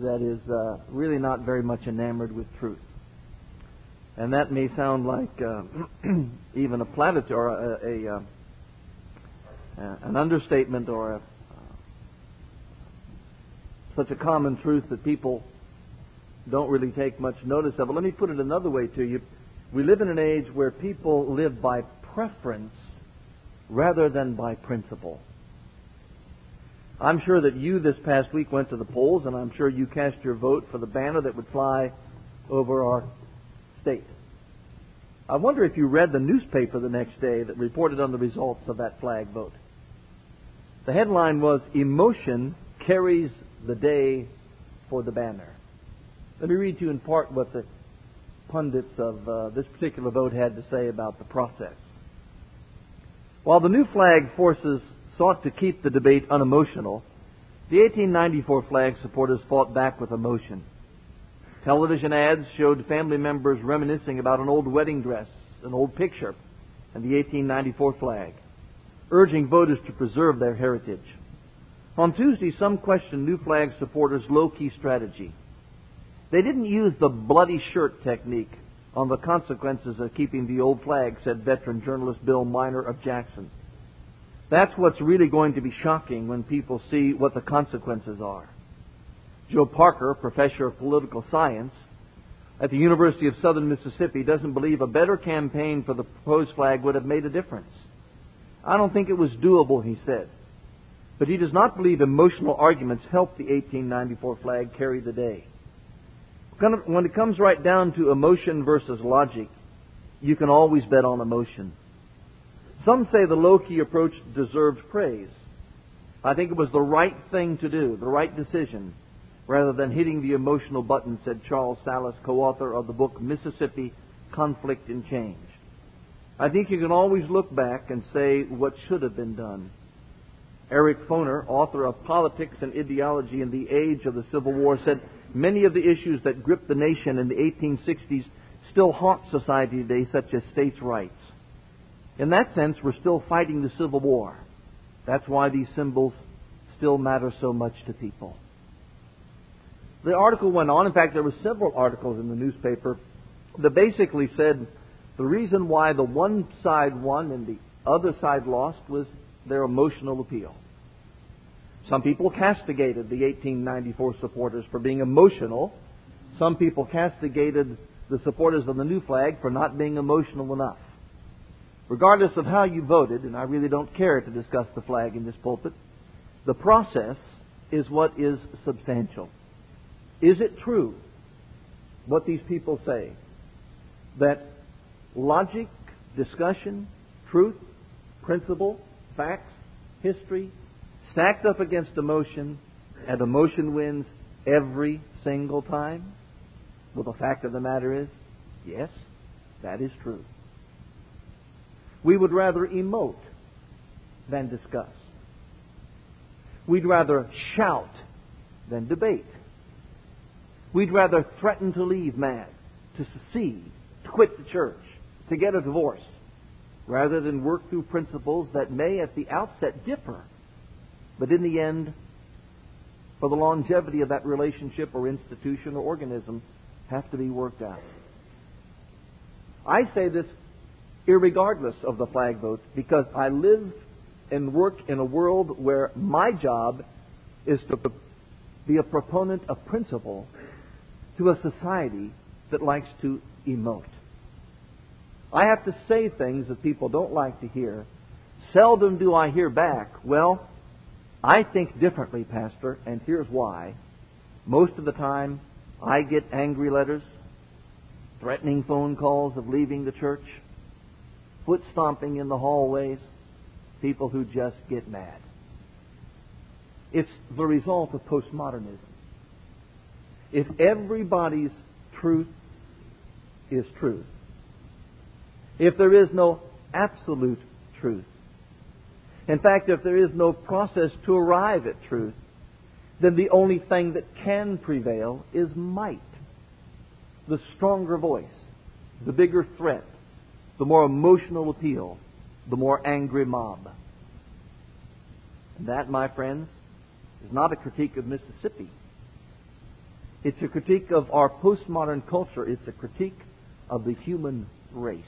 that is really not very much enamored with truth. And that may sound like even a platitude or an understatement or such a common truth that people don't really take much notice of. But let me put it another way to you. We live in an age where people live by preference rather than by principle. I'm sure that you this past week went to the polls, and I'm sure you cast your vote for the banner that would fly over our state. I wonder if you read the newspaper the next day that reported on the results of that flag vote. The headline was, "Emotion Carries the Day for the Banner." Let me read to you in part what the pundits of this particular vote had to say about the process. While the new flag forces sought to keep the debate unemotional, the 1894 flag supporters fought back with emotion. Television ads showed family members reminiscing about an old wedding dress, an old picture, and the 1894 flag, urging voters to preserve their heritage. On Tuesday, some questioned new flag supporters' low-key strategy. They didn't use the bloody shirt technique on the consequences of keeping the old flag, said veteran journalist Bill Miner of Jackson. That's what's really going to be shocking when people see what the consequences are. Joe Parker, professor of political science at the University of Southern Mississippi, doesn't believe a better campaign for the proposed flag would have made a difference. I don't think it was doable, he said. But he does not believe emotional arguments help the 1894 flag carry the day. When it comes right down to emotion versus logic, you can always bet on emotion. Some say the low-key approach deserved praise. I think it was the right thing to do, the right decision, rather than hitting the emotional button, said Charles Salas, co-author of the book Mississippi, Conflict and Change. I think you can always look back and say what should have been done. Eric Foner, author of Politics and Ideology in the Age of the Civil War, said many of the issues that gripped the nation in the 1860s still haunt society today, such as states' rights. In that sense, we're still fighting the Civil War. That's why these symbols still matter so much to people. The article went on. In fact, there were several articles in the newspaper that basically said the reason why the one side won and the other side lost was their emotional appeal. Some people castigated the 1894 supporters for being emotional. Some people castigated the supporters of the new flag for not being emotional enough. Regardless of how you voted, and I really don't care to discuss the flag in this pulpit, the process is what is substantial. Is it true, what these people say, that logic, discussion, truth, principle, facts, history, stacked up against emotion, and emotion wins every single time? Well, the fact of the matter is, yes, that is true. We would rather emote than discuss. We'd rather shout than debate. We'd rather threaten to leave mad, to secede, to quit the church, to get a divorce, rather than work through principles that may at the outset differ, but in the end, for the longevity of that relationship or institution or organism, have to be worked out. I say this irregardless of the flag vote because I live and work in a world where my job is to be a proponent of principle to a society that likes to emote. I have to say things that people don't like to hear. Seldom do I hear back, well, I think differently, Pastor, and here's why. Most of the time, I get angry letters, threatening phone calls of leaving the church, foot stomping in the hallways, people who just get mad. It's the result of postmodernism. If everybody's truth is truth, if there is no absolute truth, in fact, if there is no process to arrive at truth, then the only thing that can prevail is might. The stronger voice, the bigger threat, the more emotional appeal, the more angry mob. And that, my friends, is not a critique of Mississippi. It's a critique of our postmodern culture. It's a critique of the human race.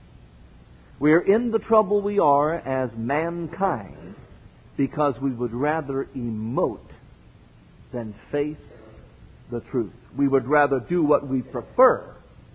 We are in the trouble we are as mankind because we would rather emote than face the truth. We would rather do what we prefer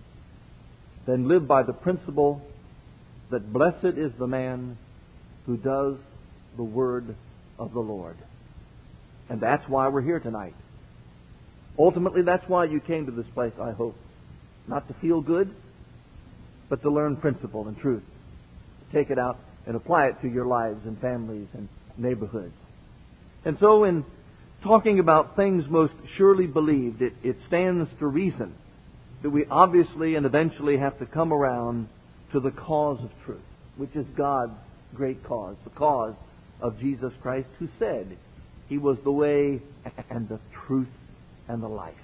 than live by the principle that blessed is the man who does the word of the Lord. And that's why we're here tonight. Ultimately, that's why you came to this place, I hope. Not to feel good, but to learn principle and truth. Take it out and apply it to your lives and families and neighborhoods. And so in talking about things most surely believed, it stands to reason that we obviously and eventually have to come around to the cause of truth, which is God's great cause, the cause of Jesus Christ, who said He was the way and the truth and the life.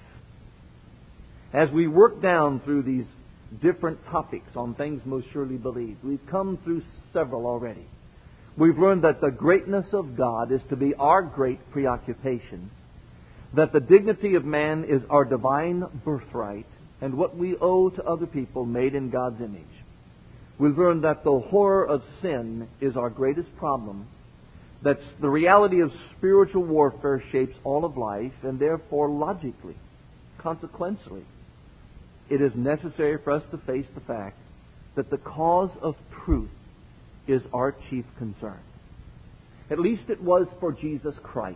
As we work down through these different topics on things most surely believed, we've come through several already. We've learned that the greatness of God is to be our great preoccupation, that the dignity of man is our divine birthright, and what we owe to other people made in God's image. We've learned that the horror of sin is our greatest problem, that the reality of spiritual warfare shapes all of life, and therefore logically, consequentially, it is necessary for us to face the fact that the cause of truth is our chief concern. At least it was for Jesus Christ.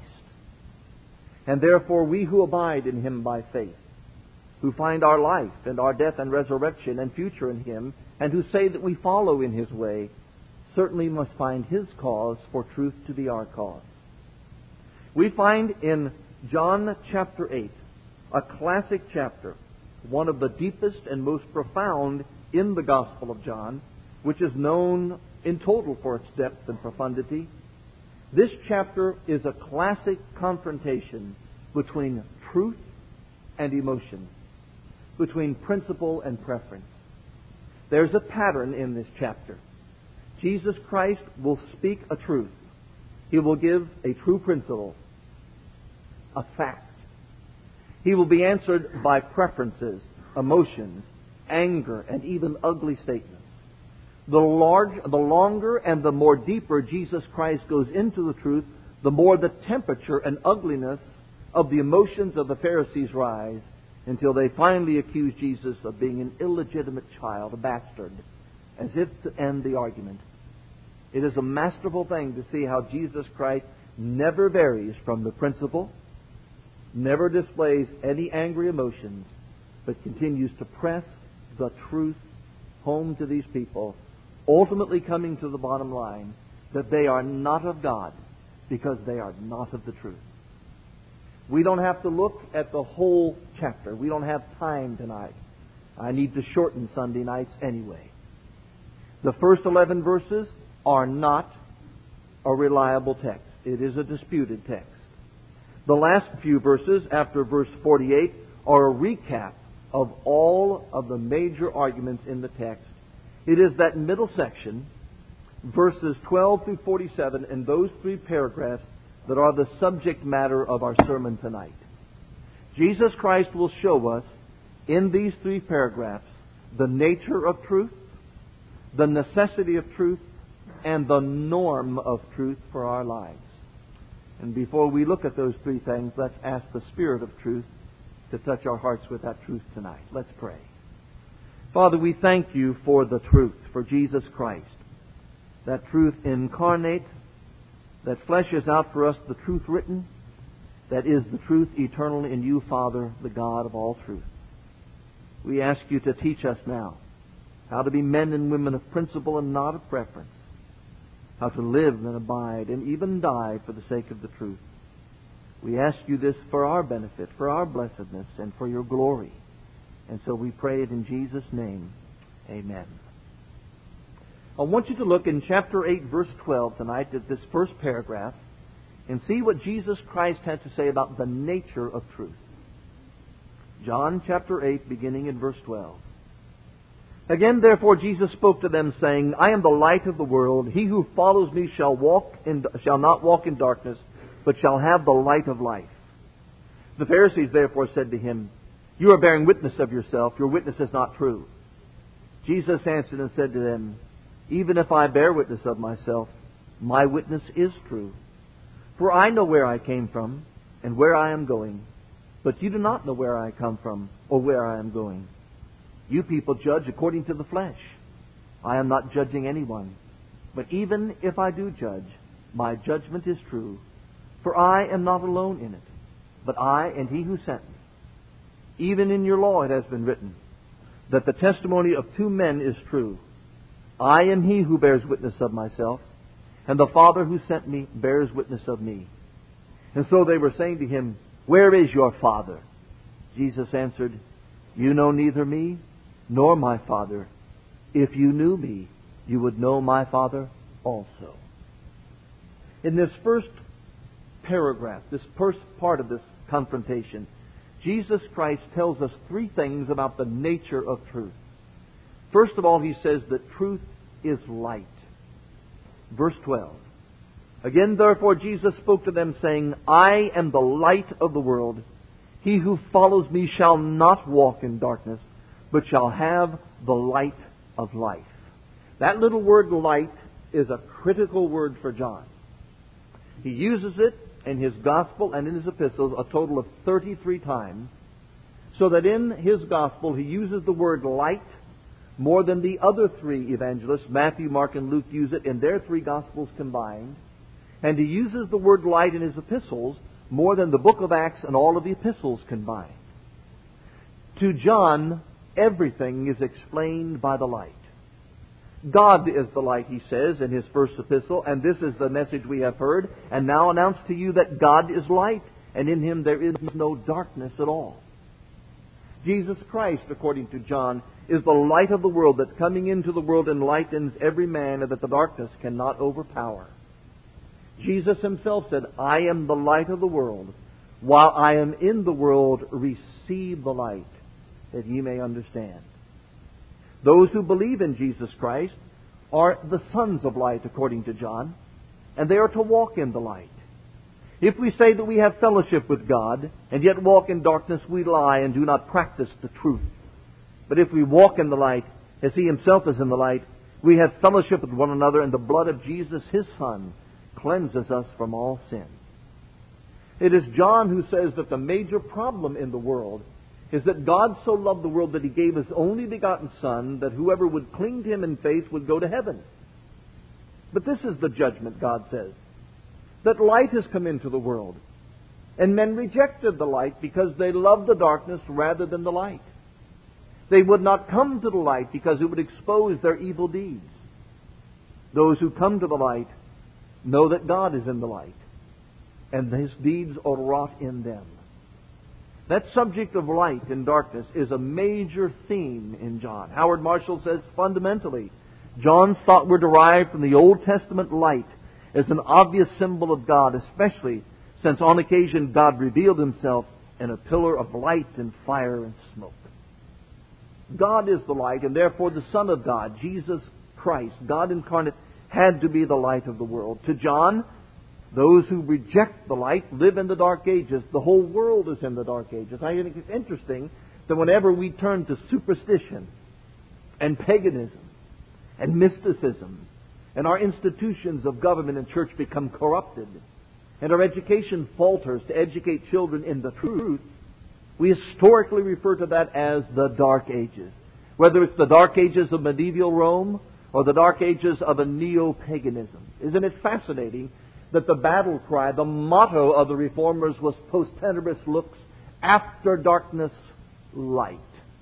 And therefore we who abide in Him by faith, who find our life and our death and resurrection and future in Him, and who say that we follow in His way, certainly must find His cause for truth to be our cause. We find in John chapter 8, a classic chapter, one of the deepest and most profound in the Gospel of John, which is known in total for its depth and profundity. This chapter is a classic confrontation between truth and emotion, between principle and preference. There's a pattern in this chapter. Jesus Christ will speak a truth. He will give a true principle, a fact. He will be answered by preferences, emotions, anger, and even ugly statements. The longer and the more deeper Jesus Christ goes into the truth, the more the temperature and ugliness of the emotions of the Pharisees rise, until they finally accuse Jesus of being an illegitimate child, a bastard, as if to end the argument. It is a masterful thing to see how Jesus Christ never varies from the principle, never displays any angry emotions, but continues to press the truth home to these people, ultimately coming to the bottom line that they are not of God because they are not of the truth. We don't have to look at the whole chapter. We don't have time tonight. I need to shorten Sunday nights anyway. The first 11 verses are not a reliable text. It is a disputed text. The last few verses, after verse 48, are a recap of all of the major arguments in the text. It is that middle section, verses 12 through 47, and those three paragraphs that are the subject matter of our sermon tonight. Jesus Christ will show us in these three paragraphs the nature of truth, the necessity of truth, and the norm of truth for our lives. And before we look at those three things, let's ask the Spirit of truth to touch our hearts with that truth tonight. Let's pray. Father, we thank You for the truth, for Jesus Christ, that truth incarnate, that fleshes out for us the truth written, that is the truth eternal in You, Father, the God of all truth. We ask You to teach us now how to be men and women of principle and not of preference, how to live and abide and even die for the sake of the truth. We ask You this for our benefit, for our blessedness, and for Your glory. And so we pray it in Jesus' name. Amen. I want you to look in chapter 8, verse 12 tonight at this first paragraph and see what Jesus Christ had to say about the nature of truth. John chapter 8, beginning in verse 12. Again, therefore, Jesus spoke to them, saying, I am the light of the world. He who follows Me shall not walk in darkness, but shall have the light of life. The Pharisees therefore said to him, "You are bearing witness of yourself. Your witness is not true." Jesus answered and said to them, "Even if I bear witness of myself, my witness is true. For I know where I came from and where I am going, but you do not know where I come from or where I am going. You people judge according to the flesh. I am not judging anyone. But even if I do judge, my judgment is true. For I am not alone in it, but I and He who sent me. Even in your law it has been written that the testimony of two men is true. I am He who bears witness of myself, and the Father who sent me bears witness of me." And so they were saying to him, "Where is your Father?" Jesus answered, "You know neither me nor my Father. If you knew me, you would know my Father also." In this first paragraph, this first part of this confrontation, Jesus Christ tells us three things about the nature of truth. First of all, He says that truth is light. Verse 12. "Again, therefore, Jesus spoke to them, saying, I am the light of the world. He who follows me shall not walk in darkness, but shall have the light of life." That little word light is a critical word for John. He uses it in his Gospel and in his epistles a total of 33 times, so that in his Gospel he uses the word light more than the other three evangelists, Matthew, Mark, and Luke, use it in their three Gospels combined. And he uses the word light in his epistles more than the book of Acts and all of the epistles combined. To John, everything is explained by the light. God is the light, he says in his first epistle, and this is the message we have heard, and now announce to you that God is light, and in Him there is no darkness at all. Jesus Christ, according to John, is the light of the world that coming into the world enlightens every man, and that the darkness cannot overpower. Jesus Himself said, "I am the light of the world. While I am in the world, receive the light, that ye may understand." Those who believe in Jesus Christ are the sons of light, according to John, and they are to walk in the light. If we say that we have fellowship with God, and yet walk in darkness, we lie and do not practice the truth. But if we walk in the light, as He Himself is in the light, we have fellowship with one another, and the blood of Jesus, His Son, cleanses us from all sin. It is John who says that the major problem in the world is that God so loved the world that He gave His only begotten Son, that whoever would cling to Him in faith would go to heaven. But this is the judgment, God says, that light has come into the world, and men rejected the light because they loved the darkness rather than the light. They would not come to the light because it would expose their evil deeds. Those who come to the light know that God is in the light, and His deeds are wrought in them. That subject of light and darkness is a major theme in John. Howard Marshall says, fundamentally, John's thought were derived from the Old Testament light as an obvious symbol of God, especially since on occasion God revealed Himself in a pillar of light and fire and smoke. God is the light, and therefore the Son of God, Jesus Christ, God incarnate, had to be the light of the world. To John, those who reject the light live in the dark ages. The whole world is in the dark ages. I think it's interesting that whenever we turn to superstition and paganism and mysticism, and our institutions of government and church become corrupted, and our education falters to educate children in the truth, we historically refer to that as the Dark Ages. Whether it's the Dark Ages of medieval Rome or the Dark Ages of a neo-paganism. Isn't it fascinating that the battle cry, the motto of the Reformers was post tenebris lux, after darkness, light.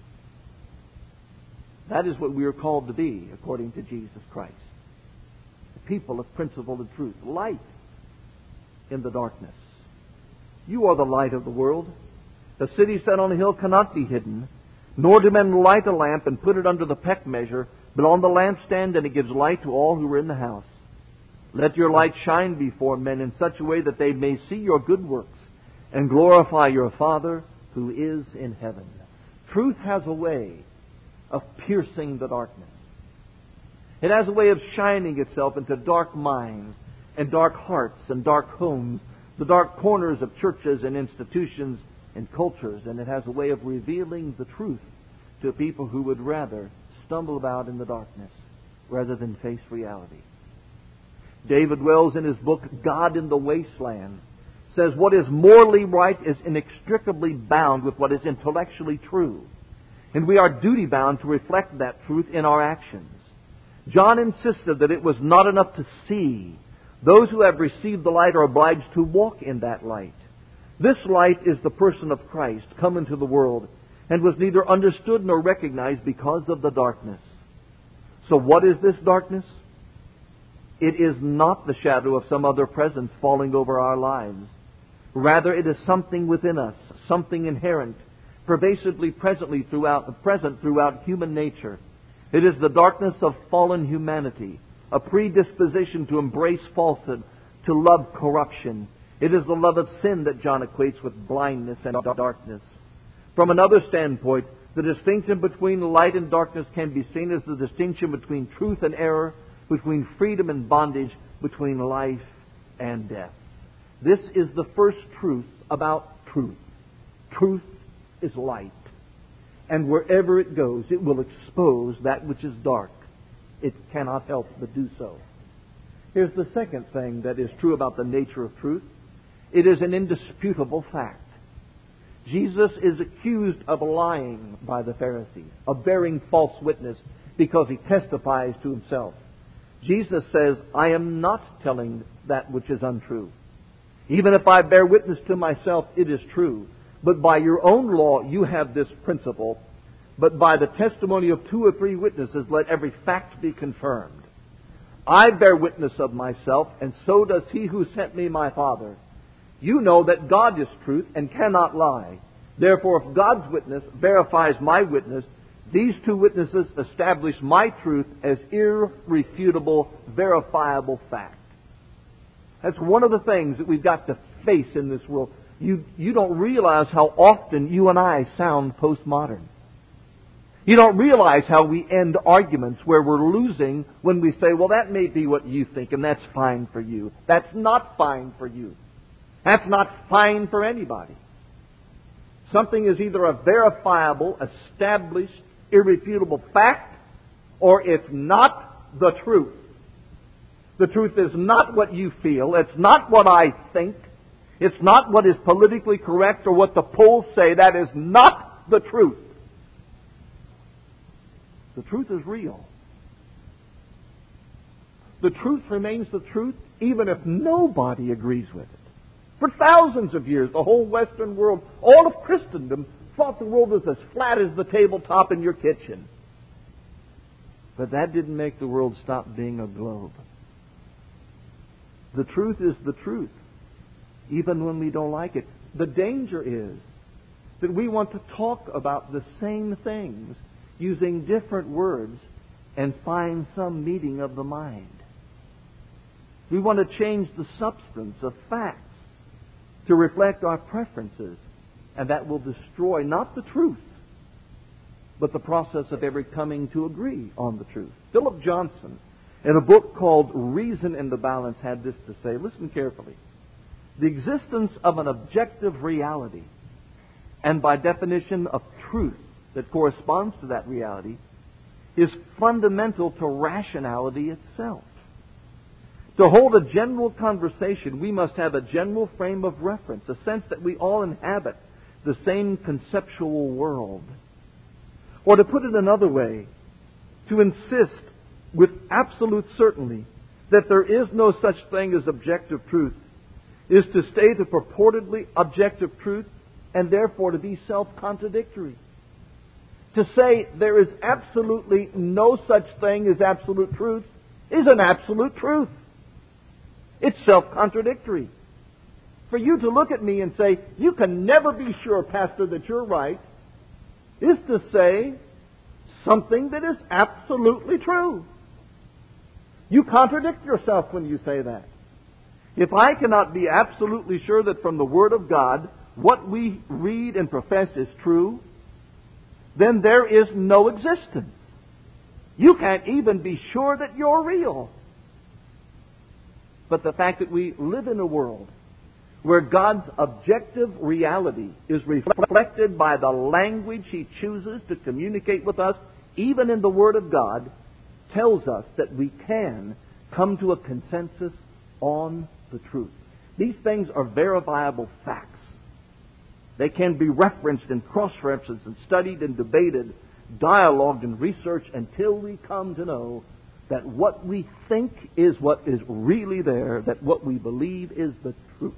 That is what we are called to be, according to Jesus Christ. The people of principle and truth. Light in the darkness. You are the light of the world. The city set on a hill cannot be hidden, nor do men light a lamp and put it under the peck measure, but on the lampstand, and it gives light to all who are in the house. Let your light shine before men in such a way that they may see your good works and glorify your Father who is in heaven. Truth has a way of piercing the darkness. It has a way of shining itself into dark minds and dark hearts and dark homes, the dark corners of churches and institutions, and cultures, and it has a way of revealing the truth to people who would rather stumble about in the darkness rather than face reality. David Wells, in his book, God in the Wasteland, says what is morally right is inextricably bound with what is intellectually true. And we are duty-bound to reflect that truth in our actions. John insisted that it was not enough to see. Those who have received the light are obliged to walk in that light. This light is the person of Christ come into the world and was neither understood nor recognized because of the darkness. So what is this darkness? It is not the shadow of some other presence falling over our lives. Rather, it is something within us, something inherent, pervasively present throughout human nature. It is the darkness of fallen humanity, a predisposition to embrace falsehood, to love corruption. It is the love of sin that John equates with blindness and darkness. From another standpoint, the distinction between light and darkness can be seen as the distinction between truth and error, between freedom and bondage, between life and death. This is the first truth about truth. Truth is light. And wherever it goes, it will expose that which is dark. It cannot help but do so. Here's the second thing that is true about the nature of truth. It is an indisputable fact. Jesus is accused of lying by the Pharisees, of bearing false witness because he testifies to himself. Jesus says, I am not telling that which is untrue. Even if I bear witness to myself, it is true. But by your own law you have this principle. But by the testimony of 2 or 3 witnesses, let every fact be confirmed. I bear witness of myself, and so does he who sent me, my Father. You know that God is truth and cannot lie. Therefore, if God's witness verifies my witness, these 2 witnesses establish my truth as irrefutable, verifiable fact. That's one of the things that we've got to face in this world. You don't realize how often you and I sound postmodern. You don't realize how we end arguments where we're losing when we say, well, that may be what you think, and that's fine for you. That's not fine for you. That's not fine for anybody. Something is either a verifiable, established, irrefutable fact, or it's not the truth. The truth is not what you feel. It's not what I think. It's not what is politically correct or what the polls say. That is not the truth. The truth is real. The truth remains the truth even if nobody agrees with it. For thousands of years, the whole Western world, all of Christendom, thought the world was as flat as the tabletop in your kitchen. But that didn't make the world stop being a globe. The truth is the truth, even when we don't like it. The danger is that we want to talk about the same things using different words and find some meeting of the mind. We want to change the substance of facts to reflect our preferences, and that will destroy not the truth, but the process of ever coming to agree on the truth. Philip Johnson, in a book called Reason in the Balance, had this to say. Listen carefully. The existence of an objective reality, and by definition of truth that corresponds to that reality, is fundamental to rationality itself. To hold a general conversation, we must have a general frame of reference, a sense that we all inhabit the same conceptual world. Or to put it another way, to insist with absolute certainty that there is no such thing as objective truth is to state a purportedly objective truth and therefore to be self-contradictory. To say there is absolutely no such thing as absolute truth is an absolute truth. It's self-contradictory. For you to look at me and say, you can never be sure, Pastor, that you're right, is to say something that is absolutely true. You contradict yourself when you say that. If I cannot be absolutely sure that from the Word of God what we read and profess is true, then there is no existence. You can't even be sure that you're real. But the fact that we live in a world where God's objective reality is reflected by the language He chooses to communicate with us, even in the Word of God, tells us that we can come to a consensus on the truth. These things are verifiable facts. They can be referenced and cross-referenced and studied and debated, dialogued and researched until we come to know that what we think is what is really there, that what we believe is the truth.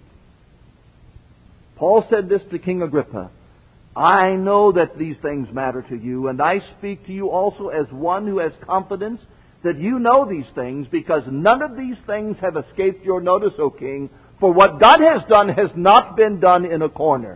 Paul said this to King Agrippa, I know that these things matter to you, and I speak to you also as one who has confidence that you know these things, because none of these things have escaped your notice, O King, for what God has done has not been done in a corner.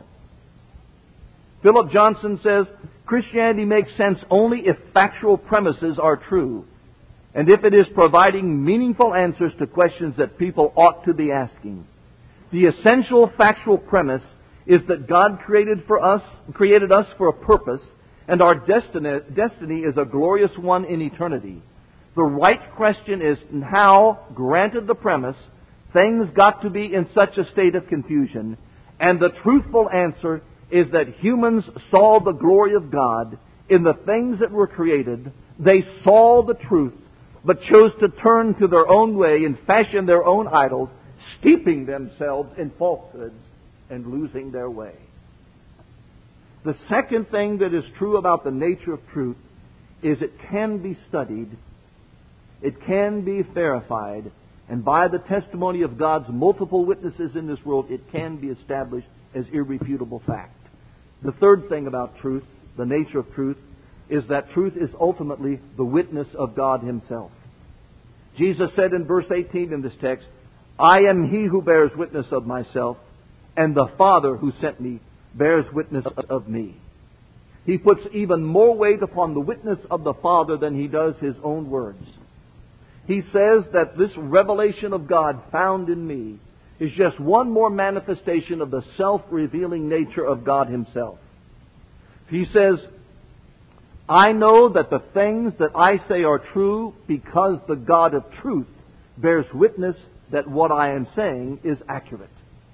Philip Johnson says, Christianity makes sense only if factual premises are true, and if it is providing meaningful answers to questions that people ought to be asking. The essential factual premise is that God created us for a purpose, and our destiny is a glorious one in eternity. The right question is how, granted the premise, things got to be in such a state of confusion, and the truthful answer is that humans saw the glory of God in the things that were created. They saw the truth, but chose to turn to their own way and fashion their own idols, steeping themselves in falsehoods and losing their way. The second thing that is true about the nature of truth is it can be studied, it can be verified, and by the testimony of God's multiple witnesses in this world, it can be established as irrefutable fact. The third thing about truth, the nature of truth, is that truth is ultimately the witness of God Himself. Jesus said in verse 18 in this text, I am He who bears witness of myself, and the Father who sent me bears witness of me. He puts even more weight upon the witness of the Father than He does His own words. He says that this revelation of God found in me is just one more manifestation of the self-revealing nature of God Himself. He says, I know that the things that I say are true because the God of truth bears witness that what I am saying is accurate.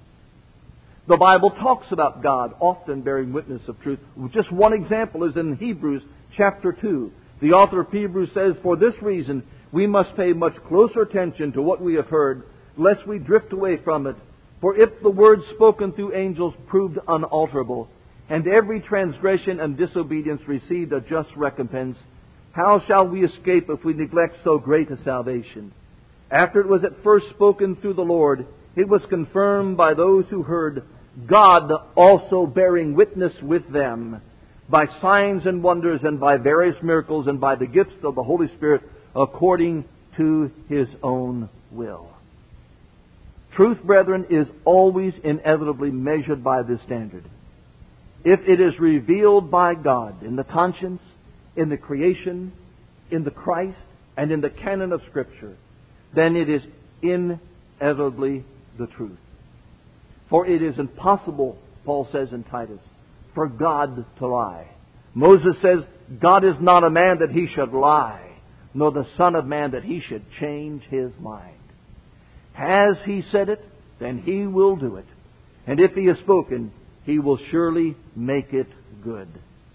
The Bible talks about God often bearing witness of truth. Just one example is in Hebrews chapter 2. The author of Hebrews says, for this reason we must pay much closer attention to what we have heard, lest we drift away from it. For if the words spoken through angels proved unalterable, and every transgression and disobedience received a just recompense, how shall we escape if we neglect so great a salvation? After it was at first spoken through the Lord, it was confirmed by those who heard, God also bearing witness with them, by signs and wonders and by various miracles and by the gifts of the Holy Spirit, according to His own will. Truth, brethren, is always inevitably measured by this standard. If it is revealed by God in the conscience, in the creation, in the Christ, and in the canon of Scripture, then it is inevitably the truth. For it is impossible, Paul says in Titus, for God to lie. Moses says, God is not a man that He should lie, nor the Son of Man that He should change His mind. Has He said it, then He will do it. And if He has spoken, He will surely make it good.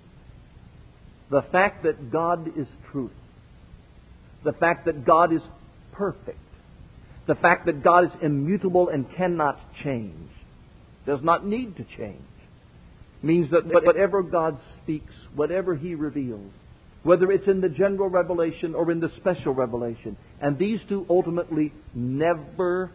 The fact that God is truth, the fact that God is perfect, the fact that God is immutable and cannot change, does not need to change, means that whatever God speaks, whatever He reveals, whether it's in the general revelation or in the special revelation, and these two ultimately never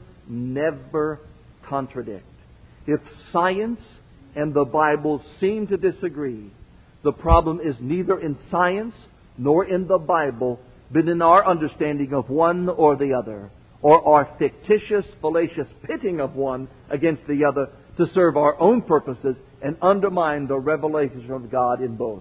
contradict. If science and the Bible seem to disagree, the problem is neither in science nor in the Bible, but in our understanding of one or the other, or our fictitious, fallacious pitting of one against the other to serve our own purposes and undermine the revelation of God in both.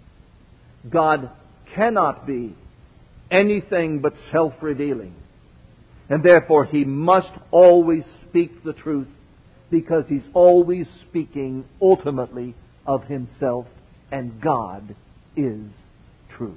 God cannot be anything but self-revealing, and therefore He must always speak the truth, because He's always speaking ultimately of Himself, and God is true.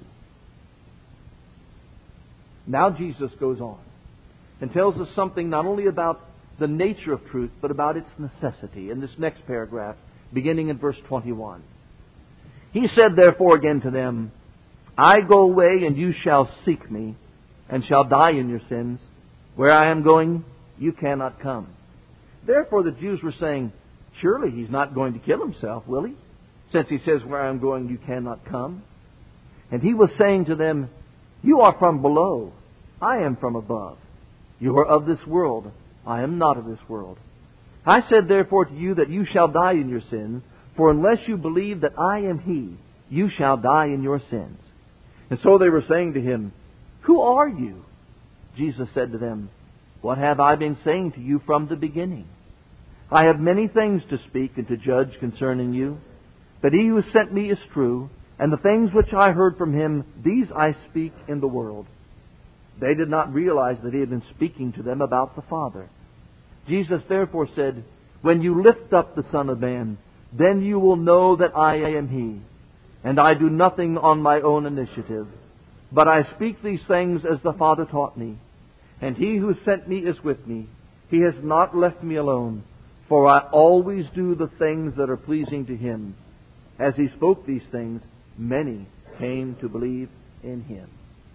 Now Jesus goes on and tells us something not only about the nature of truth, but about its necessity in this next paragraph, beginning in verse 21. He said therefore again to them, I go away, and you shall seek me, and shall die in your sins. Where I am going, you cannot come. Therefore the Jews were saying, surely he's not going to kill himself, will he? Since he says, where I am going, you cannot come. And he was saying to them, you are from below, I am from above. You are of this world, I am not of this world. I said therefore to you that you shall die in your sins, for unless you believe that I am He, you shall die in your sins. And so they were saying to him, who are you? Jesus said to them, what have I been saying to you from the beginning? I have many things to speak and to judge concerning you, but He who sent me is true, and the things which I heard from Him, these I speak in the world. They did not realize that He had been speaking to them about the Father. Jesus therefore said, when you lift up the Son of Man, then you will know that I am He, and I do nothing on my own initiative, but I speak these things as the Father taught me. And He who sent me is with me. He has not left me alone, for I always do the things that are pleasing to Him. As He spoke these things, many came to believe in Him.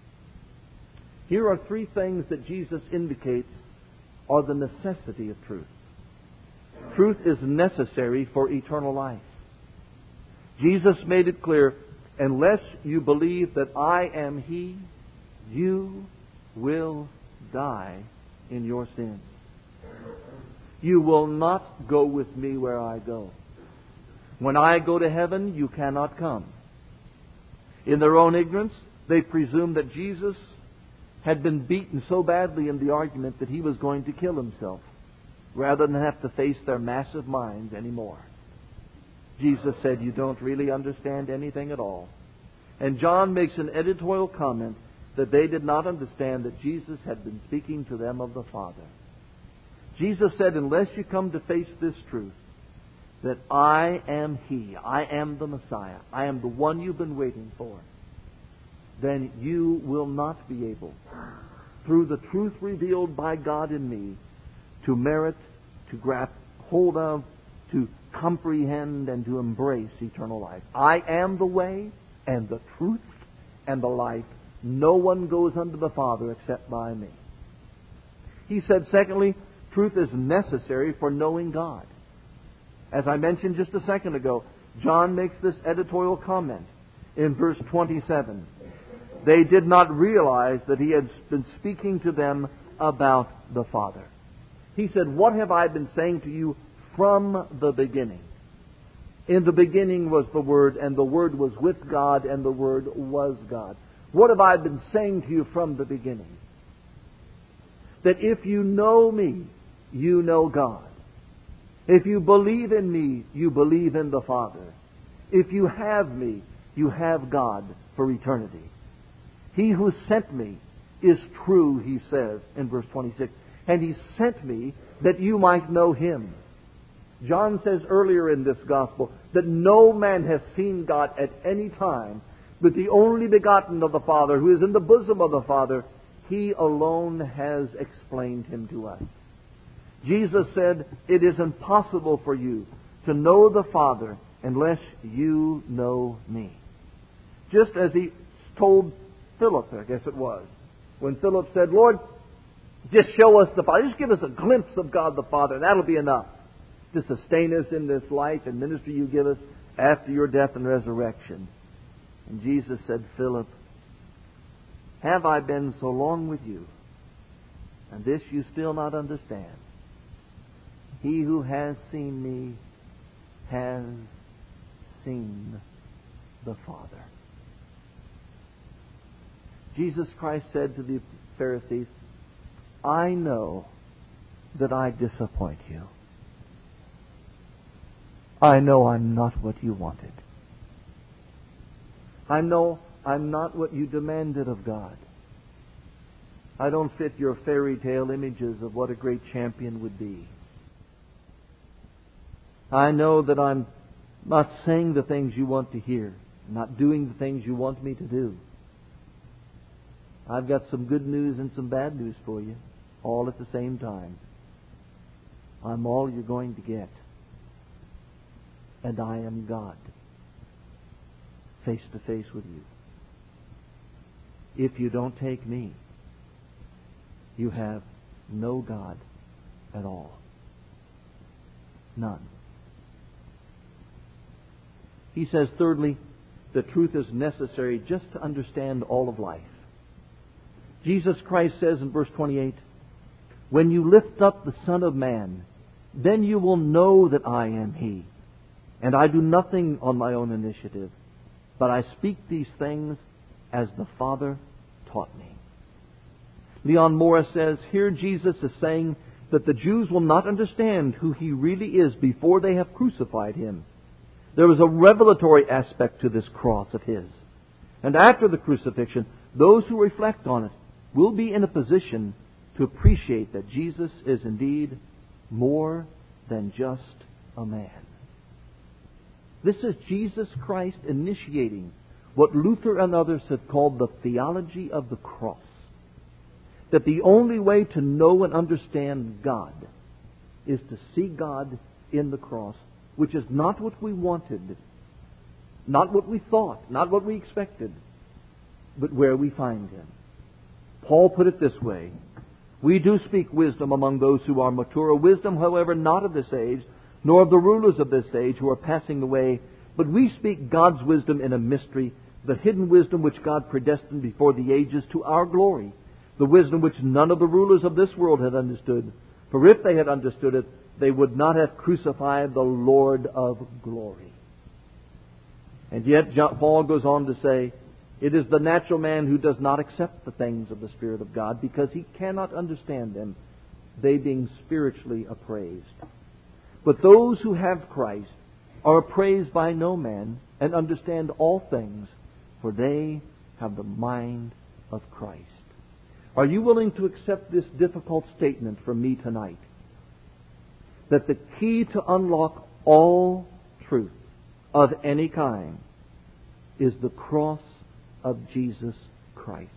Here are three things that Jesus indicates are the necessity of truth. Truth is necessary for eternal life. Jesus made it clear, unless you believe that I am He, you will die in your sins. You will not go with me where I go. When I go to heaven, you cannot come. In their own ignorance, they presumed that Jesus had been beaten so badly in the argument that He was going to kill Himself, rather than have to face their massive minds anymore. Jesus said, you don't really understand anything at all. And John makes an editorial comment that they did not understand that Jesus had been speaking to them of the Father. Jesus said, unless you come to face this truth, that I am He, I am the Messiah, I am the one you've been waiting for, then you will not be able, through the truth revealed by God in me, to merit, to grab hold of, to comprehend, and to embrace eternal life. I am the way, and the truth, and the life. No one goes unto the Father except by me. He said, secondly, truth is necessary for knowing God. As I mentioned just a second ago, John makes this editorial comment in verse 27. They did not realize that He had been speaking to them about the Father. He said, what have I been saying to you from the beginning? In the beginning was the Word, and the Word was with God, and the Word was God. What have I been saying to you from the beginning? That if you know me, you know God. If you believe in me, you believe in the Father. If you have me, you have God for eternity. He who sent me is true, He says in verse 26. And He sent me that you might know Him. John says earlier in this gospel that no man has seen God at any time, but the only begotten of the Father, who is in the bosom of the Father, He alone has explained Him to us. Jesus said, it is impossible for you to know the Father unless you know me. Just as He told Philip, I guess it was, when Philip said, Lord, just show us the Father. Just give us a glimpse of God the Father, and that'll be enough to sustain us in this life and ministry you give us after your death and resurrection. And Jesus said, Philip, have I been so long with you, and this you still not understand? He who has seen me has seen the Father. Jesus Christ said to the Pharisees, I know that I disappoint you. I know I'm not what you wanted. I know I'm not what you demanded of God. I don't fit your fairy tale images of what a great champion would be. I know that I'm not saying the things you want to hear, not doing the things you want me to do. I've got some good news and some bad news for you, all at the same time. I'm all you're going to get. And I am God, face to face with you. If you don't take me, you have no God at all. None. He says, thirdly, the truth is necessary just to understand all of life. Jesus Christ says in verse 28, when you lift up the Son of Man, then you will know that I am He. And I do nothing on my own initiative, but I speak these things as the Father taught me. Leon Morris says, here Jesus is saying that the Jews will not understand who He really is before they have crucified Him. There is a revelatory aspect to this cross of His. And after the crucifixion, those who reflect on it will be in a position to appreciate that Jesus is indeed more than just a man. This is Jesus Christ initiating what Luther and others have called the theology of the cross. That the only way to know and understand God is to see God in the cross, which is not what we wanted, not what we thought, not what we expected, but where we find Him. Paul put it this way, we do speak wisdom among those who are mature, a wisdom, however, not of this age, nor of the rulers of this age who are passing away, but we speak God's wisdom in a mystery, the hidden wisdom which God predestined before the ages to our glory, the wisdom which none of the rulers of this world had understood. For if they had understood it, they would not have crucified the Lord of glory. And yet Paul goes on to say, it is the natural man who does not accept the things of the Spirit of God because he cannot understand them, they being spiritually appraised. But those who have Christ are appraised by no man and understand all things, for they have the mind of Christ. Are you willing to accept this difficult statement from me tonight? That the key to unlock all truth of any kind is the cross of Jesus Christ.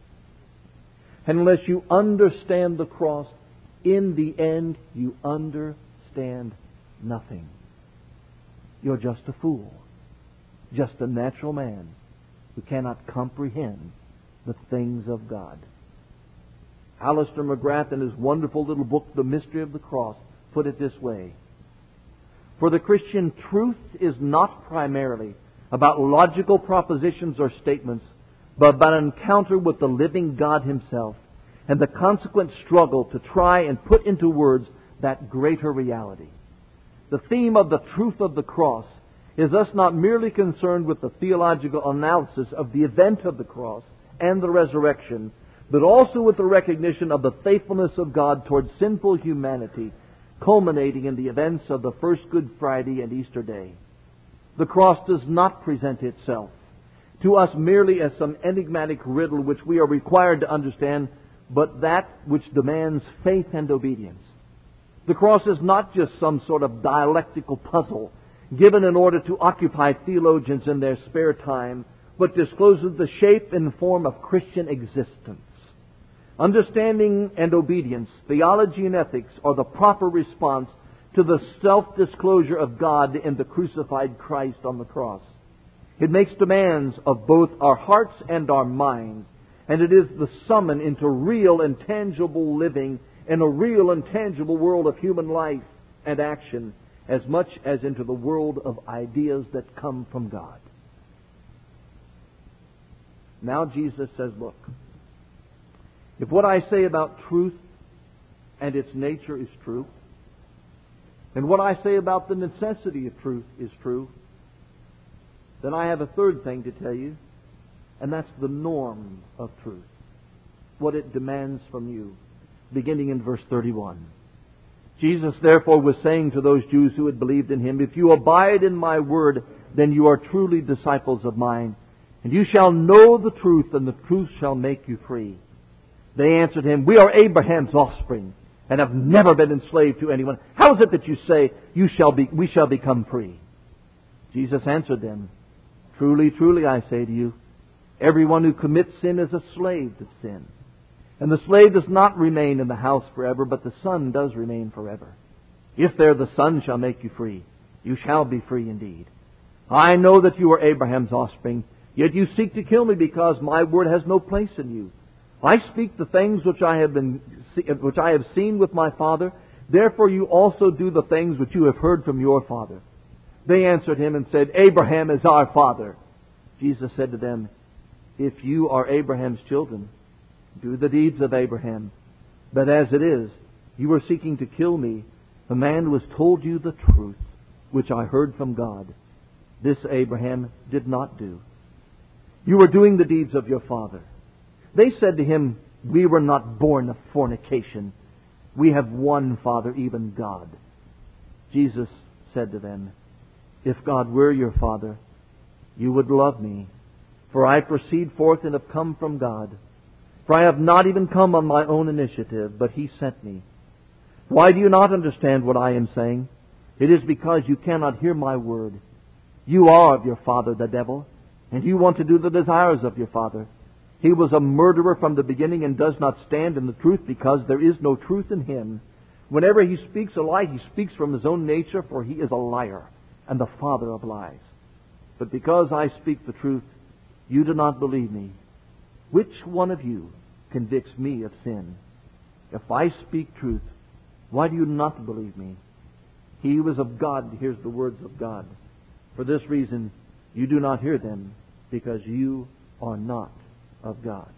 And unless you understand the cross, in the end you understand nothing. You're just a fool, just a natural man who cannot comprehend the things of God. Alistair McGrath, in his wonderful little book, The Mystery of the Cross, put it this way. For the Christian, truth is not primarily about logical propositions or statements, but about an encounter with the living God Himself and the consequent struggle to try and put into words that greater reality. The theme of the truth of the cross is thus not merely concerned with the theological analysis of the event of the cross and the resurrection, but also with the recognition of the faithfulness of God towards sinful humanity, culminating in the events of the first Good Friday and Easter Day. The cross does not present itself to us merely as some enigmatic riddle which we are required to understand, but that which demands faith and obedience. The cross is not just some sort of dialectical puzzle given in order to occupy theologians in their spare time, but discloses the shape and form of Christian existence. Understanding and obedience, theology and ethics are the proper response to the self-disclosure of God in the crucified Christ on the cross. It makes demands of both our hearts and our minds, and it is the summon into real and tangible living in a real and tangible world of human life and action, as much as into the world of ideas that come from God. Now Jesus says, look, if what I say about truth and its nature is true, and what I say about the necessity of truth is true, then I have a third thing to tell you, and that's the norm of truth, what it demands from you, beginning in verse 31. Jesus therefore was saying to those Jews who had believed in Him, if you abide in my word, then you are truly disciples of mine, and you shall know the truth, and the truth shall make you free. They answered Him, we are Abraham's offspring, and have never been enslaved to anyone. How is it that you say, we shall become free? Jesus answered them, truly, truly, I say to you, everyone who commits sin is a slave to sin. And the slave does not remain in the house forever, but the Son does remain forever. If there the Son shall make you free, you shall be free indeed. I know that you are Abraham's offspring, yet you seek to kill me because my word has no place in you. I speak the things which I have seen with my father. Therefore you also do the things which you have heard from your father. They answered him and said, Abraham is our father. Jesus said to them, If you are Abraham's children, do the deeds of Abraham. But as it is, you are seeking to kill me, the man who has told you the truth, which I heard from God. This Abraham did not do. You are doing the deeds of your father. They said to him, We were not born of fornication. We have one Father, even God. Jesus said to them, If God were your Father, you would love me, for I proceed forth and have come from God. For I have not even come on my own initiative, but He sent me. Why do you not understand what I am saying? It is because you cannot hear my word. You are of your father, the devil, and you want to do the desires of your father. He was a murderer from the beginning and does not stand in the truth because there is no truth in him. Whenever he speaks a lie, he speaks from his own nature, for he is a liar and the father of lies. But because I speak the truth, you do not believe me. Which one of you convicts me of sin? If I speak truth, why do you not believe me? He who is of God hears the words of God. For this reason, you do not hear them, because you are not of God.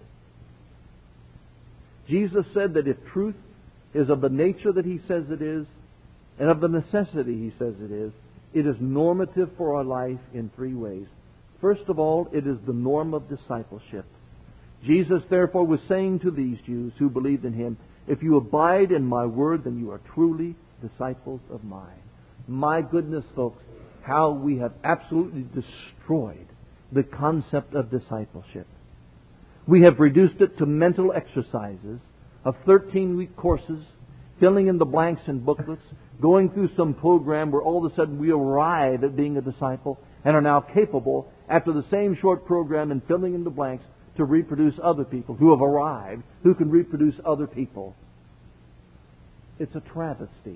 Jesus said that if truth is of the nature that He says it is, and of the necessity He says it is normative for our life in three ways. First of all, it is the norm of discipleship. Jesus, therefore, was saying to these Jews who believed in Him, If you abide in my word, then you are truly disciples of mine. My goodness, folks, how we have absolutely destroyed the concept of discipleship. We have reduced it to mental exercises of 13-week courses, filling in the blanks in booklets, going through some program where all of a sudden we arrive at being a disciple and are now capable, after the same short program and filling in the blanks, to reproduce other people who have arrived, who can reproduce other people. It's a travesty.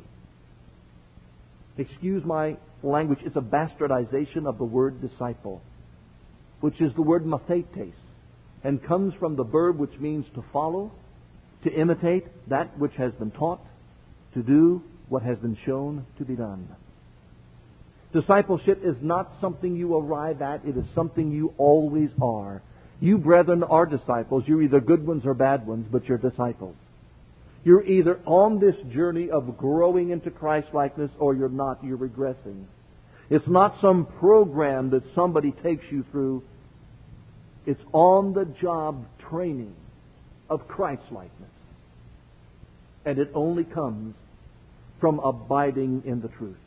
Excuse my language, it's a bastardization of the word disciple, which is the word mathetes, and comes from the verb which means to follow, to imitate that which has been taught, to do what has been shown to be done. Discipleship is not something you arrive at, it is something you always are. You, brethren, are disciples. You're either good ones or bad ones, but you're disciples. You're either on this journey of growing into Christ-likeness or you're not. You're regressing. It's not some program that somebody takes you through. It's on-the-job training of Christ-likeness. And it only comes from abiding in the truth.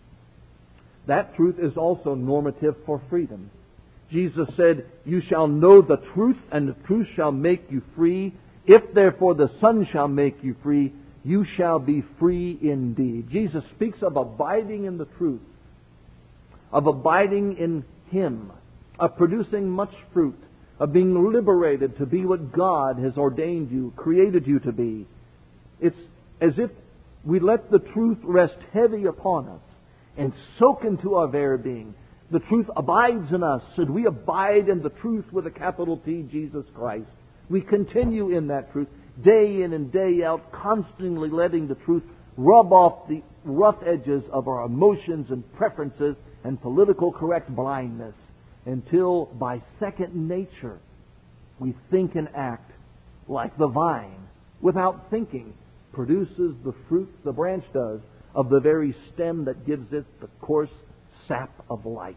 That truth is also normative for freedom. Jesus said, You shall know the truth, and the truth shall make you free. If therefore the Son shall make you free, you shall be free indeed. Jesus speaks of abiding in the truth, of abiding in Him, of producing much fruit, of being liberated to be what God has ordained you, created you to be. It's as if we let the truth rest heavy upon us and soak into our very being. The truth abides in us, and we abide in the truth with a capital T, Jesus Christ. We continue in that truth, day in and day out, constantly letting the truth rub off the rough edges of our emotions and preferences and political correct blindness, until by second nature we think and act like the vine, without thinking, produces the fruit, the branch does, of the very stem that gives it the coarse sap of life.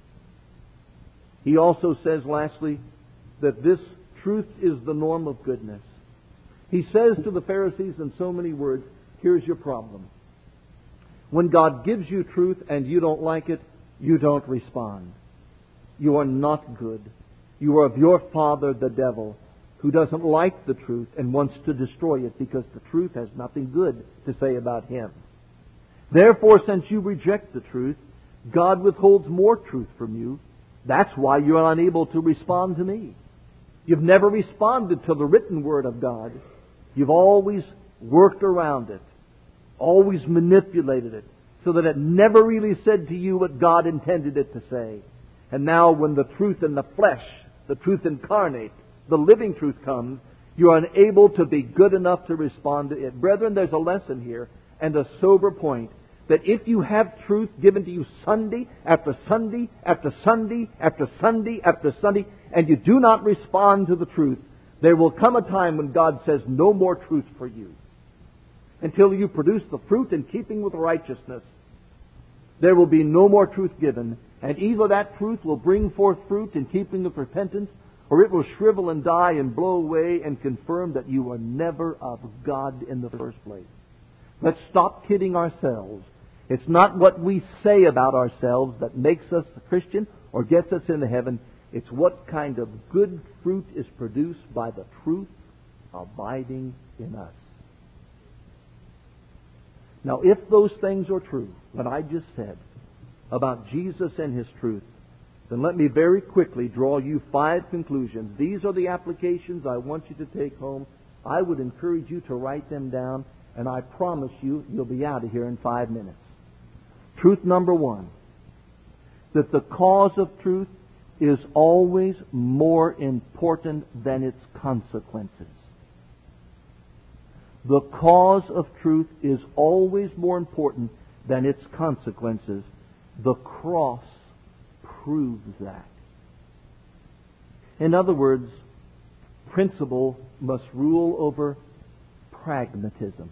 He also says, lastly, that this truth is the norm of goodness. He says to the Pharisees in so many words, here's your problem. When God gives you truth and you don't like it, you don't respond. You are not good. You are of your father, the devil, who doesn't like the truth and wants to destroy it because the truth has nothing good to say about him. Therefore, since you reject the truth, God withholds more truth from you. That's why you're unable to respond to me. You've never responded to the written Word of God. You've always worked around it. always manipulated it so that it never really said to you what God intended it to say. And now when the truth in the flesh, the truth incarnate, the living truth comes, you are unable to be good enough to respond to it. Brethren, there's a lesson here and a sober point that if you have truth given to you Sunday after Sunday after Sunday after Sunday after Sunday, and you do not respond to the truth, there will come a time when God says no more truth for you. Until you produce the fruit in keeping with righteousness, there will be no more truth given. And either that truth will bring forth fruit in keeping with repentance, or it will shrivel and die and blow away and confirm that you were never of God in the first place. Let's stop kidding ourselves. It's not what we say about ourselves that makes us a Christian or gets us into heaven. It's what kind of good fruit is produced by the truth abiding in us. Now, if those things are true, what I just said about Jesus and His truth, then let me very quickly draw you 5 conclusions. These are the applications I want you to take home. I would encourage you to write them down, and I promise you, you'll be out of here in 5 minutes. Truth number 1, that the cause of truth is always more important than its consequences. The cause of truth is always more important than its consequences. The cross proves that. In other words, principle must rule over pragmatism.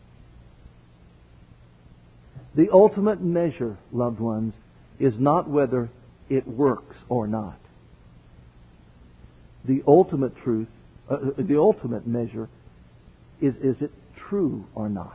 The ultimate measure, loved ones, is not whether it works or not. The ultimate truth, the ultimate measure is it true or not?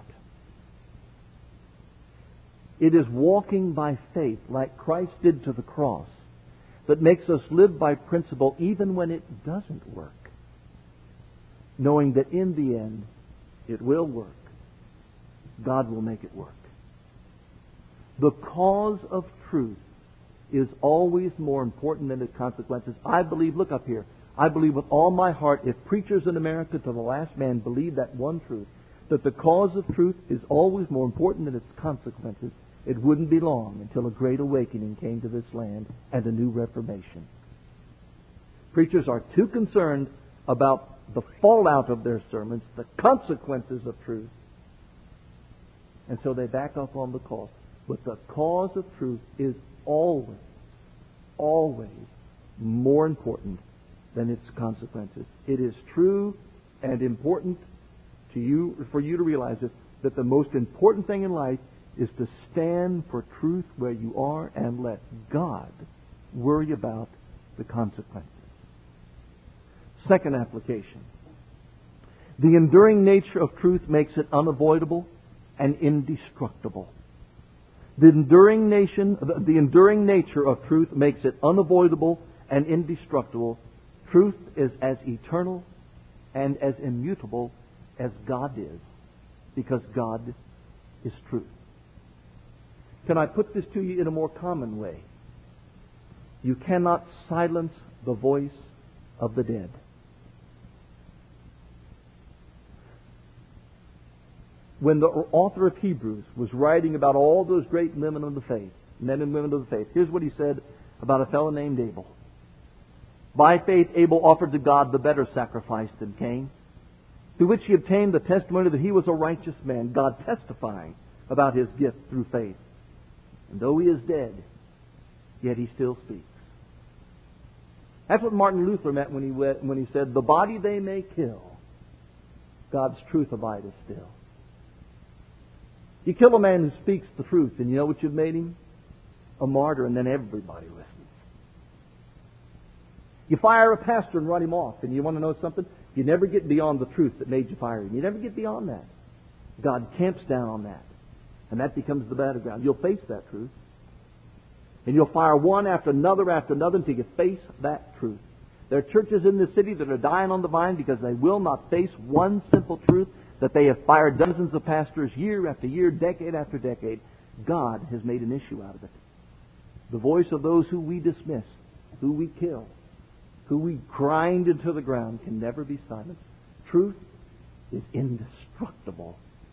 It is walking by faith, like Christ did to the cross, that makes us live by principle even when it doesn't work, knowing that in the end it will work. God will make it work. The cause of truth is always more important than its consequences. I believe, look up here, I believe with all my heart, if preachers in America to the last man believe that one truth, that the cause of truth is always more important than its consequences, it wouldn't be long until a great awakening came to this land and a new reformation. Preachers are too concerned about the fallout of their sermons, the consequences of truth, and so they back up on the cause. But the cause of truth is always, always more important than its consequences. It is true and important to you, for you to realize it, that the most important thing in life is to stand for truth where you are and let God worry about the consequences. Second application. The enduring nature of truth makes it unavoidable and indestructible. The enduring nature of truth makes it unavoidable and indestructible. Truth is as eternal and as immutable as God is, because God is truth. Can I put this to you in a more common way? You cannot silence the voice of the dead. When the author of Hebrews was writing about all those great women of the faith, men and women of the faith, here's what he said about a fellow named Abel. By faith, Abel offered to God the better sacrifice than Cain, through which he obtained the testimony that he was a righteous man, God testifying about his gift through faith. And though he is dead, yet he still speaks. That's what Martin Luther meant when he said, "The body they may kill, God's truth abideth still." You kill a man who speaks the truth, and you know what you've made him? A martyr, and then everybody listens. You fire a pastor and run him off, and you want to know something? You never get beyond the truth that made you fire him. You never get beyond that. God camps down on that, and that becomes the battleground. You'll face that truth, and you'll fire one after another until you face that truth. There are churches in this city that are dying on the vine because they will not face one simple truth that they have fired dozens of pastors year after year, decade after decade. God has made an issue out of it. The voice of those who we dismiss, who we kill, who we grind into the ground can never be silenced. Truth is indestructible.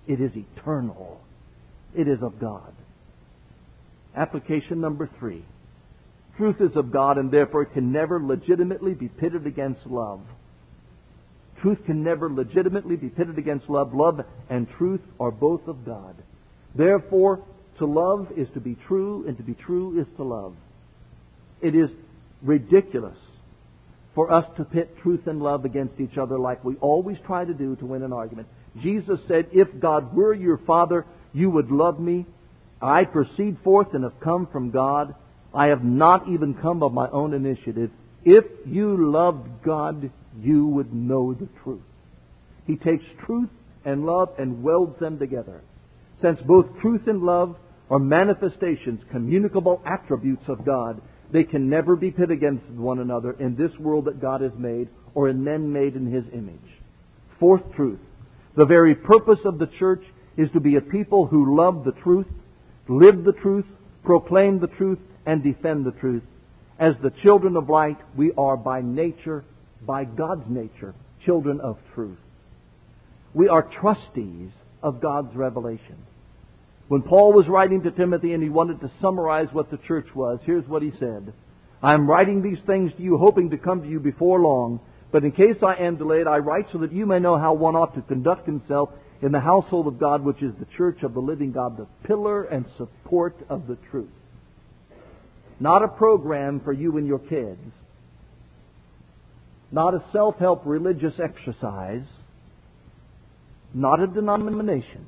It is eternal. It is of God. Application number 3. Truth is of God, and therefore it can never legitimately be pitted against love. Truth can never legitimately be pitted against love. Love and truth are both of God. Therefore, to love is to be true, and to be true is to love. It is ridiculous for us to pit truth and love against each other like we always try to do to win an argument. Jesus said, if God were your Father, you would love me. I proceed forth and have come from God. I have not even come of my own initiative. If you loved God, you would know the truth. He takes truth and love and welds them together. Since both truth and love are manifestations, communicable attributes of God, they can never be pit against one another in this world that God has made or in men made in His image. Fourth truth. The very purpose of the church is to be a people who love the truth, live the truth, proclaim the truth, and defend the truth. As the children of light, we are by nature, by God's nature, children of truth. We are trustees of God's revelation. When Paul was writing to Timothy and he wanted to summarize what the church was, here's what he said. I am writing these things to you, hoping to come to you before long. But in case I am delayed, I write so that you may know how one ought to conduct himself in the household of God, which is the church of the living God, the pillar and support of the truth. Not a program for you and your kids. Not a self-help religious exercise. Not a denomination.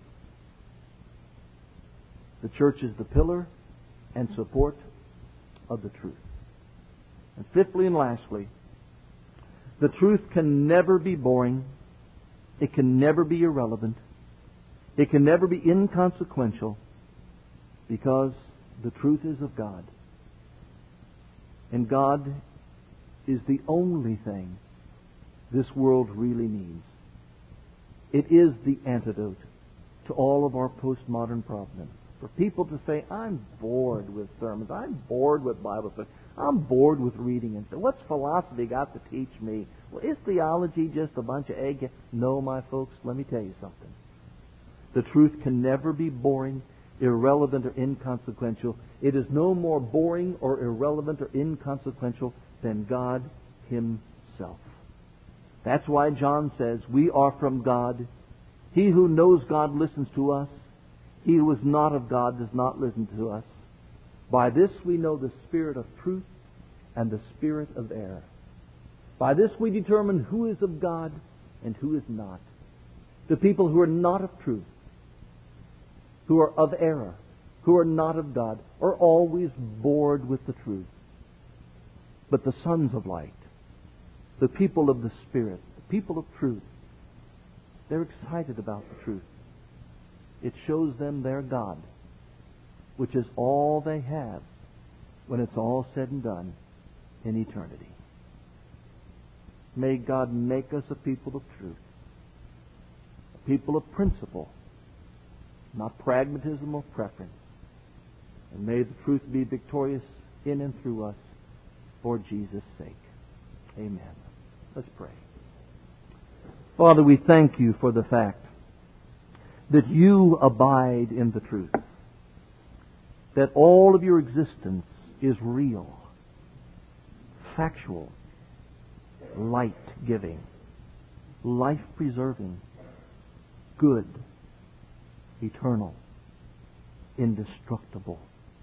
The church is the pillar and support of the truth. And fifthly and lastly, the truth can never be boring. It can never be irrelevant. It can never be inconsequential, because the truth is of God. And God is the only thing this world really needs. It is the antidote to all of our postmodern problems. For people to say, I'm bored with sermons, I'm bored with Bible study, I'm bored with reading and stuff. What's philosophy got to teach me? Well, is theology just a bunch of egg? No, my folks, let me tell you something. The truth can never be boring, irrelevant, or inconsequential. It is no more boring or irrelevant or inconsequential than God Himself. That's why John says, we are from God. He who knows God listens to us. He who is not of God does not listen to us. By this we know the spirit of truth and the spirit of error. By this we determine who is of God and who is not. The people who are not of truth, who are of error, who are not of God, are always bored with the truth. But the sons of light, the people of the Spirit, the people of truth, they're excited about the truth. It shows them their God, which is all they have when it's all said and done in eternity. May God make us a people of truth, a people of principle, not pragmatism or preference. And may the truth be victorious in and through us for Jesus' sake. Amen. Let's pray. Father, we thank You for the fact that You abide in the truth, that all of Your existence is real, factual, light-giving, life-preserving, good, eternal, indestructible,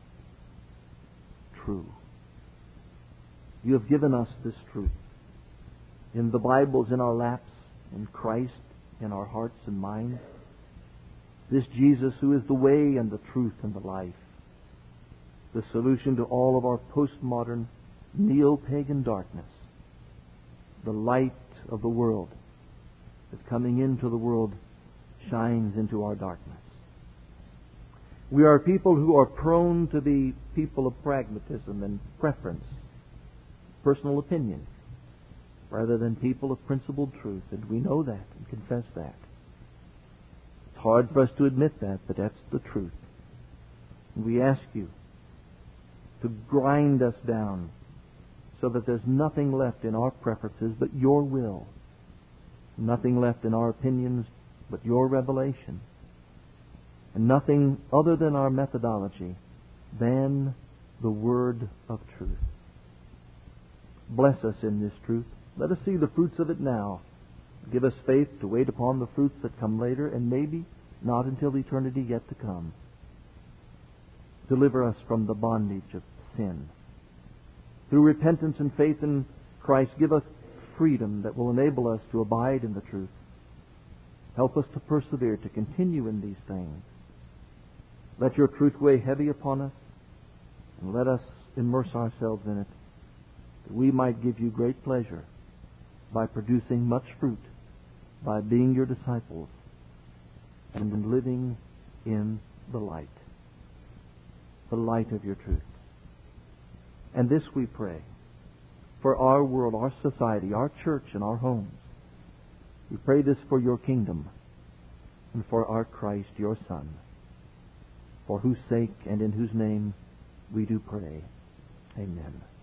true. You have given us this truth. In the Bibles in our laps, in Christ in our hearts and minds. This Jesus who is the way and the truth and the life. The solution to all of our postmodern, neo-pagan darkness. The light of the world that coming into the world shines into our darkness. We are people who are prone to be people of pragmatism and preference, personal opinion, rather than people of principled truth. And we know that and confess that. It's hard for us to admit that, but that's the truth. And we ask You to grind us down so that there's nothing left in our preferences but Your will. Nothing left in our opinions but Your revelation. and nothing other than our methodology than the Word of truth. Bless us in this truth. Let us see the fruits of it now. Give us faith to wait upon the fruits that come later, and maybe not until eternity yet to come. Deliver us from the bondage of sin. Through repentance and faith in Christ, give us freedom that will enable us to abide in the truth. Help us to persevere, to continue in these things. Let your truth weigh heavy upon us, and let us immerse ourselves in it, that we might give you great pleasure by producing much fruit, by being your disciples, and in living in the light of your truth. And this we pray for our world, our society, our church, and our homes. We pray this for your kingdom and for our Christ, your Son, for whose sake and in whose name we do pray. Amen.